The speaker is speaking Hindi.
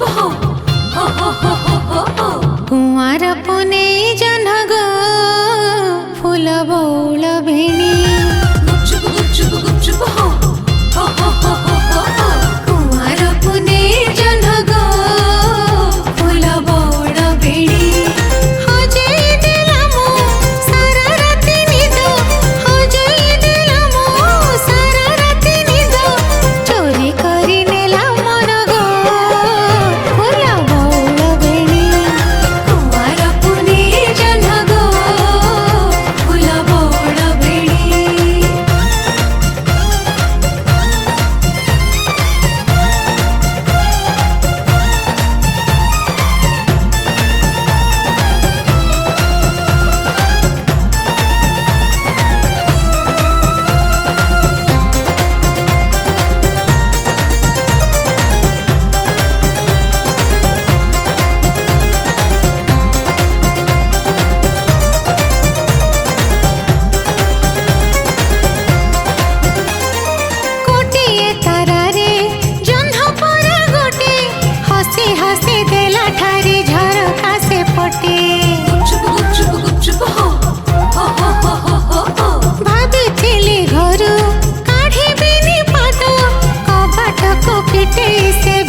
कुंवार पुने जनग फूल बौल भेणी कुंवार पुने जनग फूल बौल भेणी हजई देला मो सारा राति निद हजई देला मो सारा राति निद चोरी करी नेला मोर गो फूल बौल भेणी कुंवार पुने जनग फूल बौल भेणी गोटिए तारारे जह्न परा गोटे हसी हसी देला ठारी झरका से पटे भाबिथिली घरु काढिबिनी पाद कबाट को पिटे से